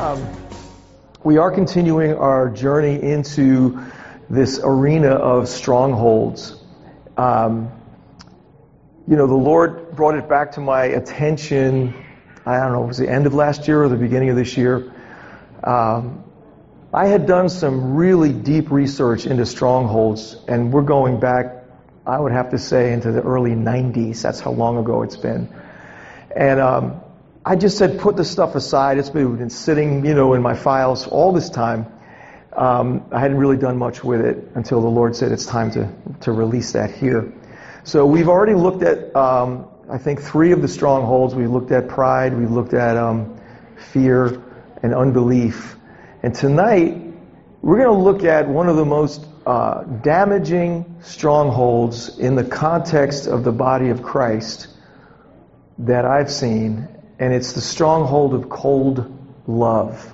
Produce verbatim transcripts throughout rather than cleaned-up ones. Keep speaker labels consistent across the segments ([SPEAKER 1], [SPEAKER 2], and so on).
[SPEAKER 1] Um, we are continuing our journey into this arena of strongholds. Um, you know, the Lord brought it back to my attention, I don't know, it was the end of last year or the beginning of this year. Um, I had done some really deep research into strongholds, and we're going back, I would have to say, into the early nineties. That's how long ago it's been. And um, I just said, put the stuff aside. It's been, been sitting, you know, in my files all this time. Um, I hadn't really done much with it until the Lord said it's time to, to release that here. So we've already looked at, um, I think, three of the strongholds. We looked at pride, we looked at um, fear and unbelief. And tonight, we're going to look at one of the most uh, damaging strongholds in the context of the body of Christ that I've seen, and it's the stronghold of cold love.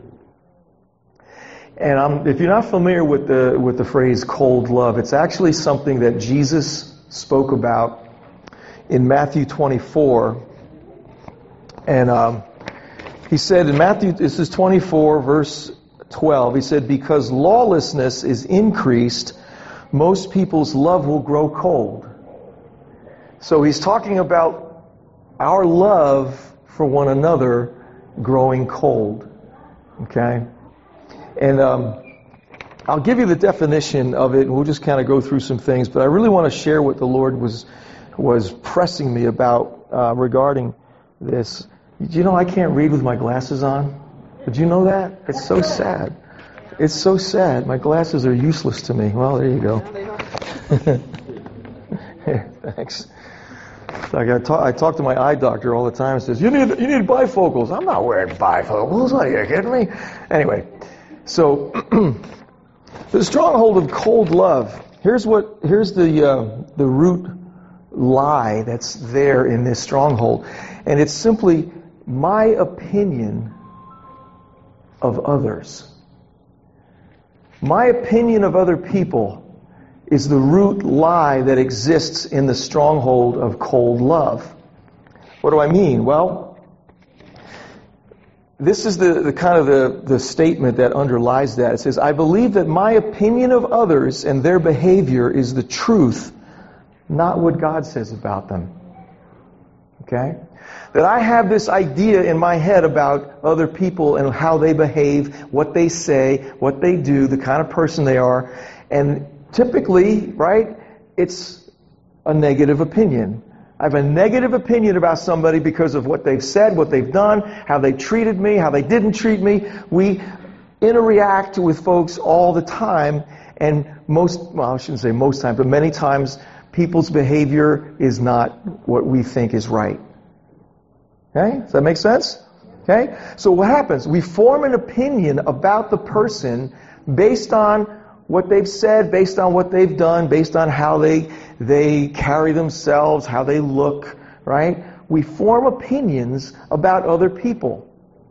[SPEAKER 1] And I'm, if you're not familiar with the with the phrase cold love, it's actually something that Jesus spoke about in Matthew twenty-four. And um, he said in Matthew, this is twenty-four, verse twelve, he said, because lawlessness is increased, most people's love will grow cold. So he's talking about our love for one another growing cold. Okay? And um, I'll give you the definition of it, and we'll just kind of go through some things, but I really want to share what the Lord was was pressing me about uh, regarding this. Do you know I can't read with my glasses on? Did you know that? It's so sad. It's so sad. My glasses are useless to me. Well, there you go. Here, thanks. Like I, talk, I talk to my eye doctor all the time. He says, you need you need bifocals. I'm not wearing bifocals. Are you kidding me? Anyway, so the stronghold of cold love. Here's what. Here's the uh, the root lie that's there in this stronghold, and it's simply my opinion of others. My opinion of other people is the root lie that exists in the stronghold of cold love. What do I mean? Well, this is the, the kind of the, the statement that underlies that. It says, I believe that my opinion of others and their behavior is the truth, not what God says about them. Okay? That I have this idea in my head about other people and how they behave, what they say, what they do, the kind of person they are, and typically, right, it's a negative opinion. I have a negative opinion about somebody because of what they've said, what they've done, how they treated me, how they didn't treat me. We interact with folks all the time, and most, well, I shouldn't say most times, but many times, people's behavior is not what we think is right. Okay? Does that make sense? Okay? So what happens? We form an opinion about the person based on what they've said, based on what they've done, based on how they they carry themselves, how they look, right? We form opinions about other people.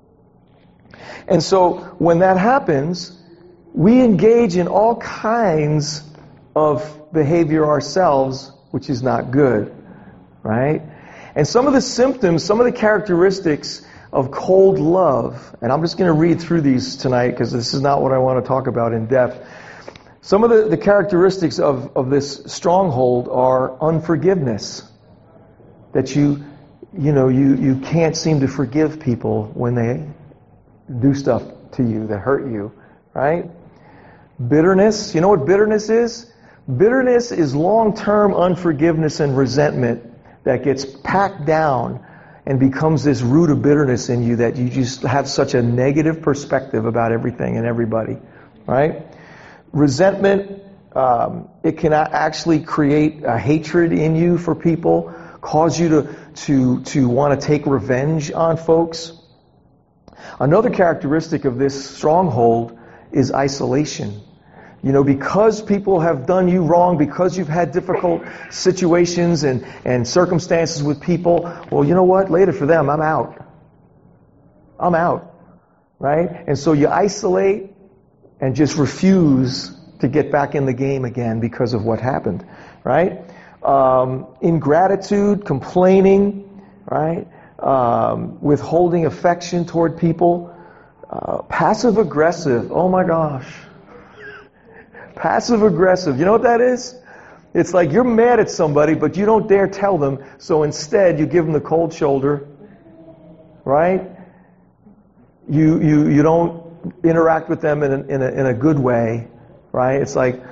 [SPEAKER 1] And so when that happens, we engage in all kinds of behavior ourselves, which is not good, right? And some of the symptoms, some of the characteristics of cold love, and I'm just going to read through these tonight because this is not what I want to talk about in depth. Some of the, the characteristics of, of this stronghold are unforgiveness. That you, you know, you, you can't seem to forgive people when they do stuff to you that hurt you, right? Bitterness. You know what bitterness is? Bitterness is long-term unforgiveness and resentment that gets packed down and becomes this root of bitterness in you that you just have such a negative perspective about everything and everybody, right? Resentment, um, it can actually create a hatred in you for people, cause you to, to, to want to take revenge on folks. Another characteristic of this stronghold is isolation. You know, because people have done you wrong, because you've had difficult situations and, and circumstances with people, well, you know what? Later for them, I'm out. I'm out. Right? And so you isolate and just refuse to get back in the game again because of what happened. Right? Um, ingratitude, complaining, right? Um, withholding affection toward people. Uh, passive aggressive. Oh my gosh. Passive aggressive. You know what that is? It's like you're mad at somebody, but you don't dare tell them. So instead, you give them the cold shoulder. Right? You you you don't interact with them in a, in a, in a good way. Right? It's like,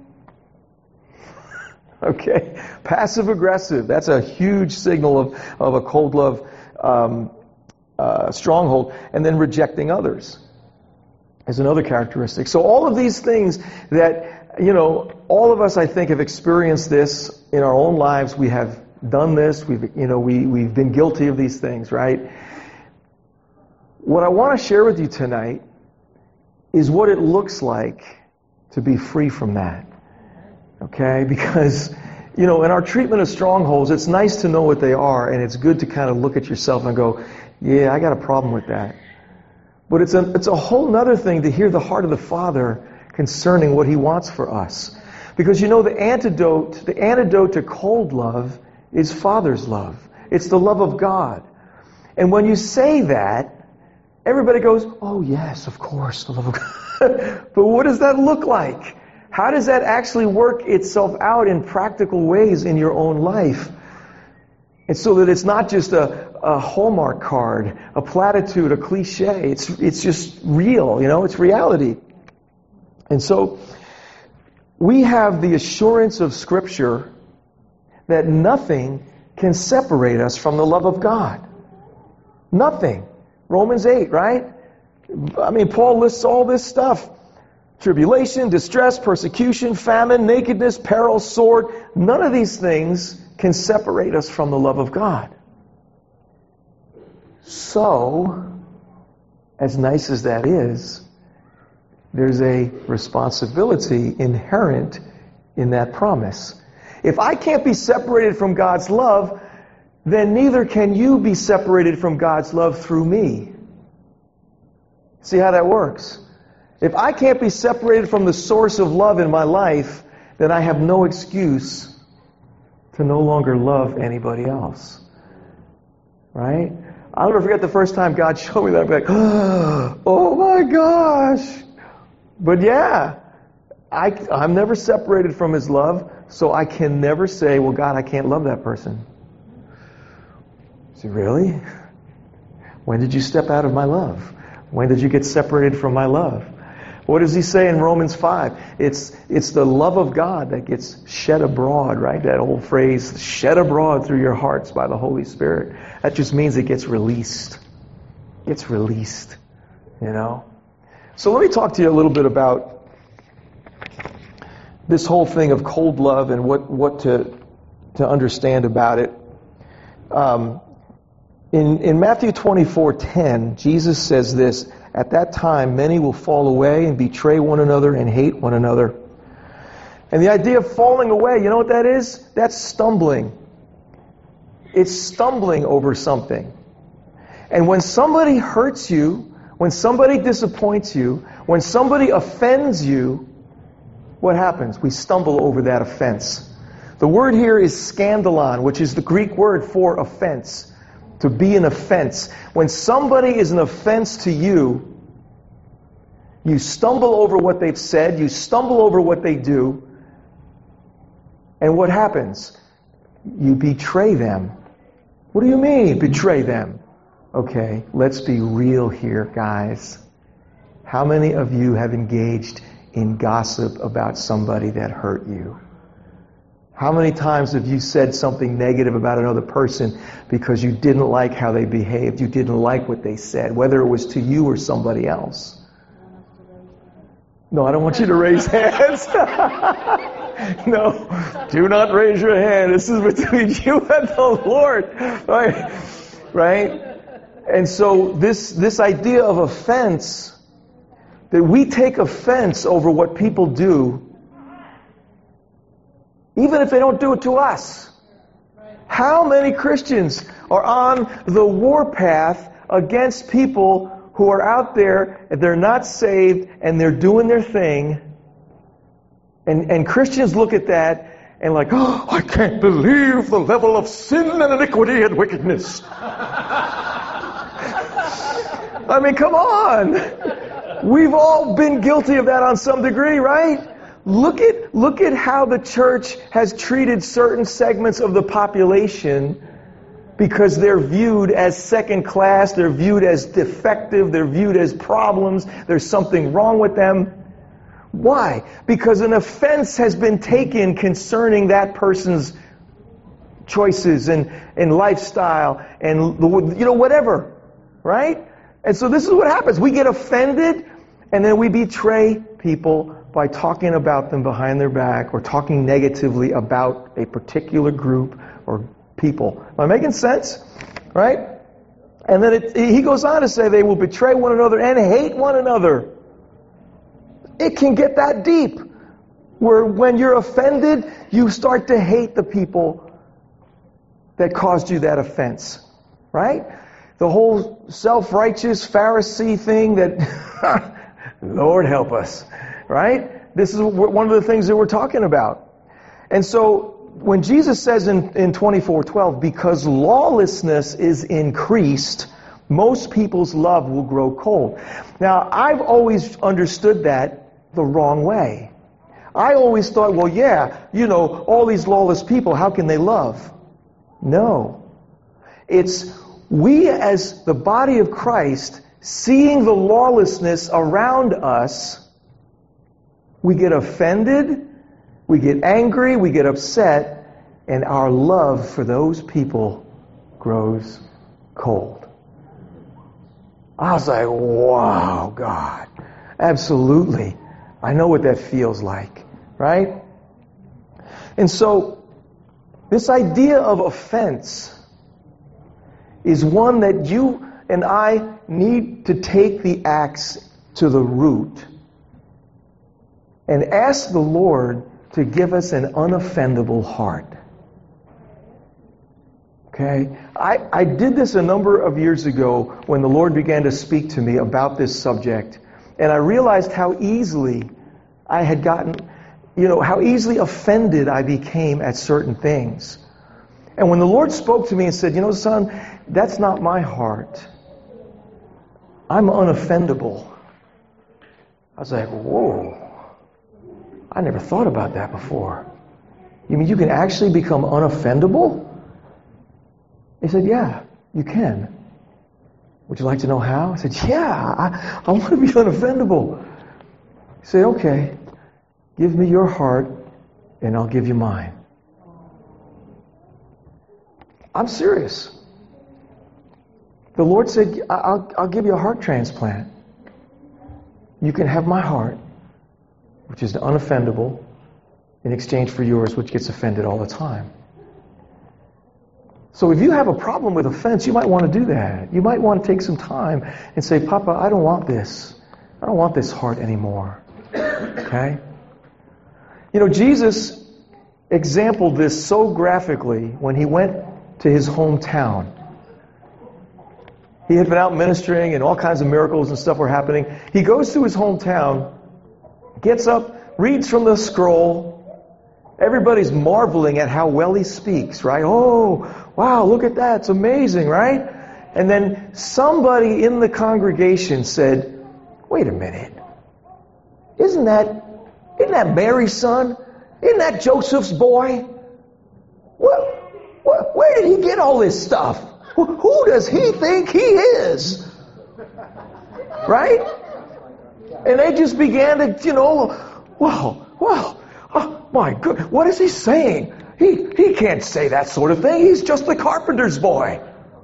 [SPEAKER 1] okay, passive aggressive. That's a huge signal of, of a cold love um, uh, stronghold. And then rejecting others is another characteristic. So all of these things that, you know, all of us, I think, have experienced this in our own lives. We have done this. We've, you know, we, we've been guilty of these things, right? What I want to share with you tonight is what it looks like to be free from that. Okay? Because, you know, in our treatment of strongholds, it's nice to know what they are, and it's good to kind of look at yourself and go, yeah, I got a problem with that. But it's a, it's a whole nother thing to hear the heart of the Father concerning what He wants for us. Because, you know, the antidote, the antidote to cold love is Father's love. It's the love of God. And when you say that, everybody goes, oh yes, of course, the love of God. But what does that look like? How does that actually work itself out in practical ways in your own life? And so that it's not just a, a Hallmark card, a platitude, a cliche. It's, it's just real, you know, it's reality. And so we have the assurance of Scripture that nothing can separate us from the love of God. Nothing. Romans eight, right? I mean, Paul lists all this stuff. Tribulation, distress, persecution, famine, nakedness, peril, sword. None of these things can separate us from the love of God. So, as nice as that is, there's a responsibility inherent in that promise. If I can't be separated from God's love, then neither can you be separated from God's love through me. See how that works? If I can't be separated from the source of love in my life, then I have no excuse to no longer love anybody else. Right? I'll never forget the first time God showed me that. I'd be like, oh my gosh. But yeah, I, I'm never separated from His love, so I can never say, well, God, I can't love that person. See, really? When did you step out of my love? When did you get separated from my love? What does He say in Romans five? It's it's the love of God that gets shed abroad, right? That old phrase, shed abroad through your hearts by the Holy Spirit. That just means it gets released. It's released, you know? So let me talk to you a little bit about this whole thing of cold love and what, what to to understand about it. Um, in, in Matthew twenty-four ten, Jesus says this, at that time many will fall away and betray one another and hate one another. And the idea of falling away, you know what that is? That's stumbling. It's stumbling over something. And when somebody hurts you, when somebody disappoints you, when somebody offends you, what happens? We stumble over that offense. The word here is scandalon, which is the Greek word for offense. To be an offense. When somebody is an offense to you, you stumble over what they've said, you stumble over what they do, and what happens? You betray them. What do you mean, betray them? Okay, let's be real here, guys. How many of you have engaged in gossip about somebody that hurt you? How many times have you said something negative about another person because you didn't like how they behaved, you didn't like what they said, whether it was to you or somebody else? No, I don't want you to raise hands. No, do not raise your hand. This is between you and the Lord. Right? Right? And so this, this idea of offense, that we take offense over what people do, even if they don't do it to us. How many Christians are on the warpath against people who are out there, and they're not saved, and they're doing their thing, and, and Christians look at that and like, oh, I can't believe the level of sin and iniquity and wickedness. I I mean, come on. We've all been guilty of that on some degree, right? Look at, look at how the church has treated certain segments of the population because they're viewed as second class, they're viewed as defective, they're viewed as problems, there's something wrong with them. Why? Because an offense has been taken concerning that person's choices and, and lifestyle and, you know, whatever. Right? And so this is what happens. We get offended and then we betray people by talking about them behind their back or talking negatively about a particular group or people. Am I making sense? Right? And then it, he goes on to say they will betray one another and hate one another. It can get that deep where when you're offended, you start to hate the people that caused you that offense. Right? The whole self-righteous Pharisee thing that, Lord help us, right? This is one of the things that we're talking about. And so when Jesus says in, in twenty-four twelve, because lawlessness is increased, most people's love will grow cold. Now, I've always understood that the wrong way. I always thought, well, yeah, you know, all these lawless people, how can they love? No. It's we as the body of Christ, seeing the lawlessness around us, we get offended, we get angry, we get upset, and our love for those people grows cold. I was like, wow, God. Absolutely. I know what that feels like, right? And so, this idea of offense is one that you and I need to take the axe to the root and ask the Lord to give us an unoffendable heart. Okay? I, I did this a number of years ago when the Lord began to speak to me about this subject, and I realized how easily I had gotten, you know, how easily offended I became at certain things. And when the Lord spoke to me and said, you know, son, that's not my heart. I'm unoffendable. I was like, whoa. I never thought about that before. You mean you can actually become unoffendable? He said, yeah, you can. Would you like to know how? I said, yeah, I, I want to be unoffendable. He said, okay, give me your heart and I'll give you mine. I'm serious. The Lord said, I'll, I'll give you a heart transplant. You can have my heart, which is unoffendable, in exchange for yours, which gets offended all the time. So if you have a problem with offense, you might want to do that. You might want to take some time and say, Papa, I don't want this. I don't want this heart anymore. Okay? You know, Jesus exampled this so graphically when he went to his hometown. He had been out ministering and all kinds of miracles and stuff were happening. He goes to his hometown, gets up, reads from the scroll. Everybody's marveling at how well he speaks, right? Oh, wow, look at that. It's amazing, right? And then somebody in the congregation said, wait a minute. Isn't that, isn't that Mary's son? Isn't that Joseph's boy? What? What, where did he get all this stuff? Who, who does he think he is? Right? And they just began to, you know, wow, wow, oh my God, what is he saying? He, he can't say that sort of thing. He's just the carpenter's boy.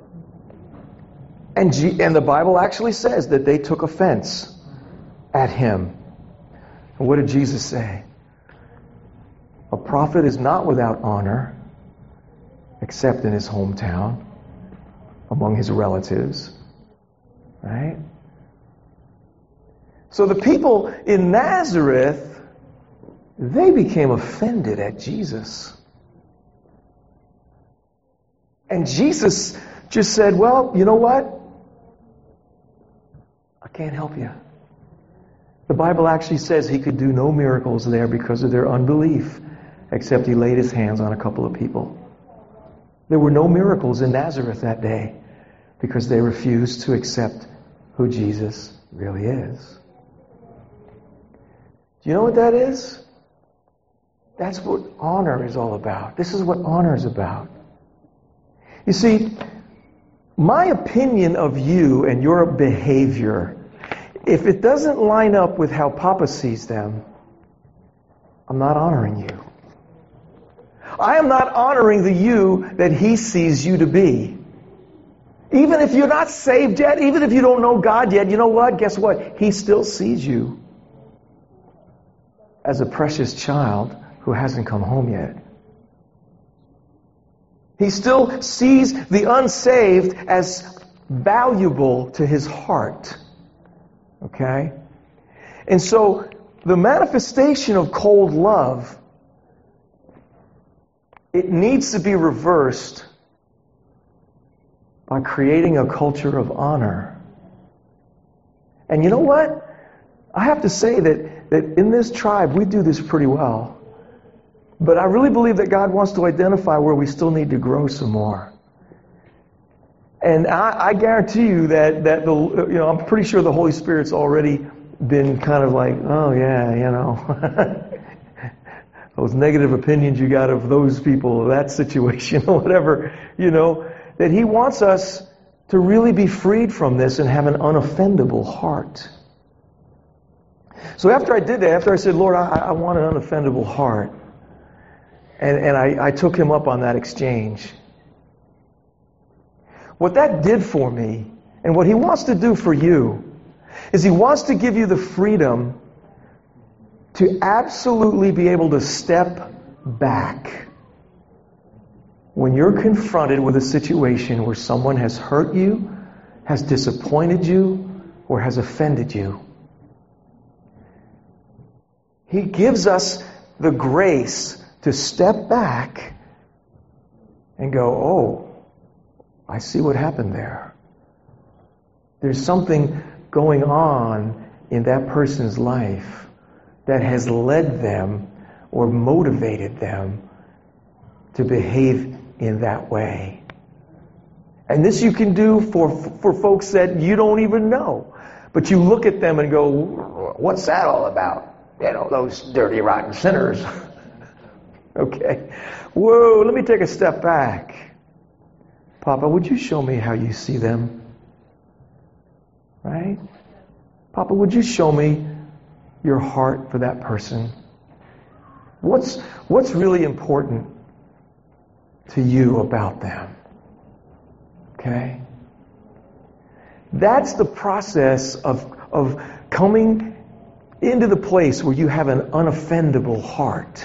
[SPEAKER 1] And, G, and the Bible actually says that they took offense at him. And what did Jesus say? A prophet is not without honor, except in his hometown, among his relatives. Right? So the people in Nazareth, they became offended at Jesus. And Jesus just said, well, you know what? I can't help you. The Bible actually says he could do no miracles there because of their unbelief, except he laid his hands on a couple of people. There were no miracles in Nazareth that day because they refused to accept who Jesus really is. Do you know what that is? That's what honor is all about. This is what honor is about. You see, my opinion of you and your behavior, if it doesn't line up with how Papa sees them, I'm not honoring you. I am not honoring the you that He sees you to be. Even if you're not saved yet, even if you don't know God yet, you know what? Guess what? He still sees you as a precious child who hasn't come home yet. He still sees the unsaved as valuable to His heart. Okay? And so, the manifestation of cold love, it needs to be reversed by creating a culture of honor. And you know what? I have to say that, that in this tribe, we do this pretty well. But I really believe that God wants to identify where we still need to grow some more. And I, I guarantee you that, that the, you know, I'm pretty sure the Holy Spirit's already been kind of like, oh yeah, you know, those negative opinions you got of those people, that situation, or whatever, you know, that He wants us to really be freed from this and have an unoffendable heart. So after I did that, after I said, Lord, I, I want an unoffendable heart, and, and I, I took Him up on that exchange. What that did for me, and what He wants to do for you, is He wants to give you the freedom to absolutely be able to step back when you're confronted with a situation where someone has hurt you, has disappointed you, or has offended you. He gives us the grace to step back and go, oh, I see what happened there. There's something going on in that person's life that has led them or motivated them to behave in that way. And this you can do for for folks that you don't even know. But you look at them and go, what's that all about? You know, those dirty, rotten sinners. Okay. Whoa, let me take a step back. Papa, would you show me how you see them? Right? Papa, would you show me your heart for that person? What's what's really important to you about them? Okay? That's the process of of coming into the place where you have an unoffendable heart.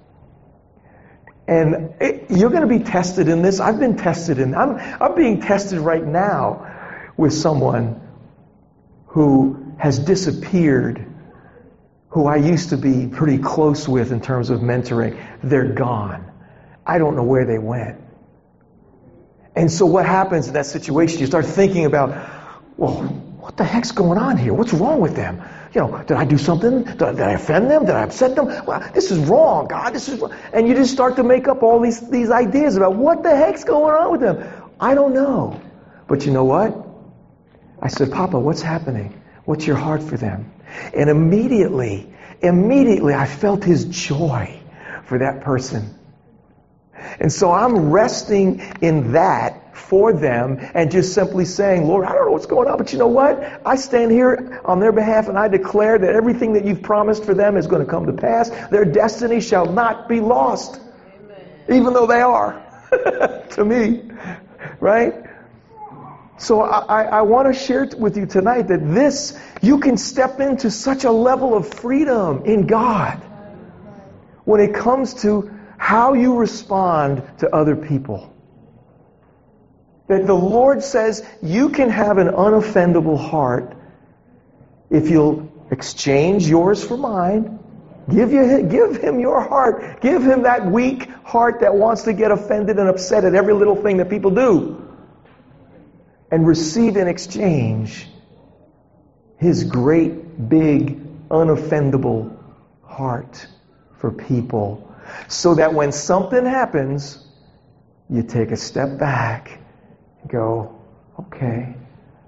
[SPEAKER 1] And it, you're going to be tested in this. I've been tested in I'm I'm being tested right now with someone who has disappeared, who I used to be pretty close with in terms of mentoring. They're gone. I don't know where they went. And so what happens in that situation? You start thinking about, well, what the heck's going on here? What's wrong with them? You know, did I do something? Did I, did I offend them? Did I upset them? Well, this is wrong, God. This is wrong. And you just start to make up all these, these ideas about what the heck's going on with them. I don't know. But you know what? I said, Papa, what's happening? What's your heart for them? And immediately, immediately I felt His joy for that person. And so I'm resting in that for them and just simply saying, Lord, I don't know what's going on, but you know what? I stand here on their behalf and I declare that everything that you've promised for them is going to come to pass. Their destiny shall not be lost. Amen. Even though they are to me. Right? So I, I want to share with you tonight that this, you can step into such a level of freedom in God when it comes to how you respond to other people. That the Lord says you can have an unoffendable heart if you'll exchange yours for mine. Give, you, give Him your heart. Give Him that weak heart that wants to get offended and upset at every little thing that people do. And receive in exchange His great, big, unoffendable heart for people. So that when something happens, you take a step back and go, okay,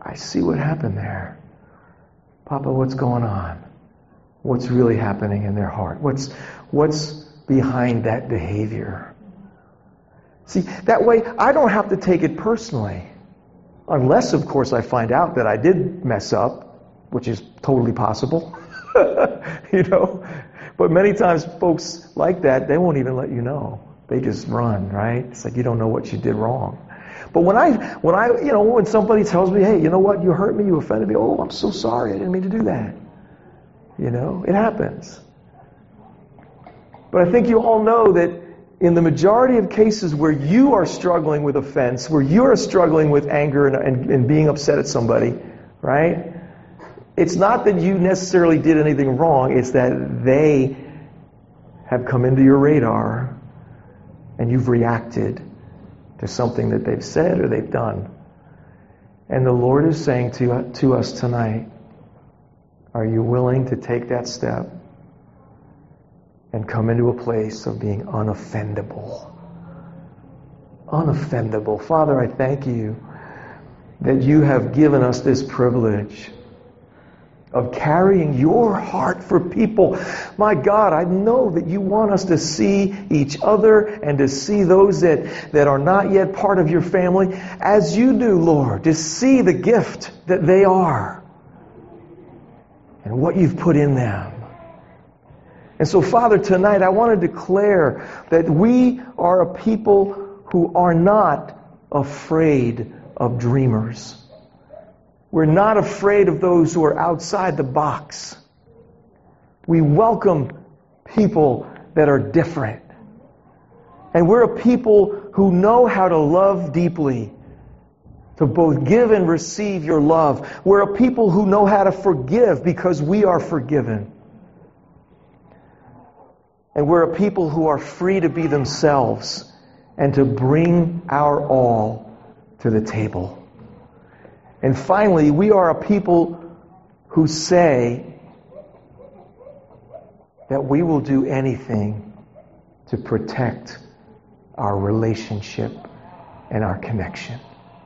[SPEAKER 1] I see what happened there. Papa, what's going on? What's really happening in their heart? What's, what's behind that behavior? See, that way I don't have to take it personally. Unless, of course, I find out that I did mess up, which is totally possible. You know? But many times folks like that, they won't even let you know. They just run, right? It's like you don't know what you did wrong. But when I, when I, you know, when somebody tells me, hey, you know what, you hurt me, you offended me, oh, I'm so sorry, I didn't mean to do that. You know, it happens. But I think you all know that in the majority of cases where you are struggling with offense, where you are struggling with anger and, and, and being upset at somebody, right? It's not that you necessarily did anything wrong, it's that they have come into your radar and you've reacted to something that they've said or they've done. And the Lord is saying to, to us tonight, are you willing to take that step and come into a place of being unoffendable? Unoffendable. Father, I thank you that you have given us this privilege of carrying your heart for people. My God, I know that you want us to see each other and to see those that, that are not yet part of your family as you do, Lord, to see the gift that they are and what you've put in them. And so, Father, tonight I want to declare that we are a people who are not afraid of dreamers. We're not afraid of those who are outside the box. We welcome people that are different. And we're a people who know how to love deeply, to both give and receive your love. We're a people who know how to forgive because we are forgiven. And we're a people who are free to be themselves and to bring our all to the table. And finally, we are a people who say that we will do anything to protect our relationship and our connection.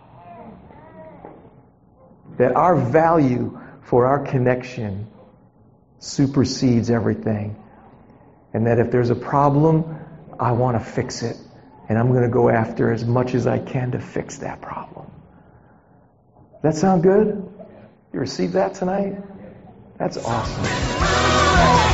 [SPEAKER 1] That our value for our connection supersedes everything. And that if there's a problem, I want to fix it. And I'm going to go after as much as I can to fix that problem. Does that sound good? You received that tonight? That's awesome.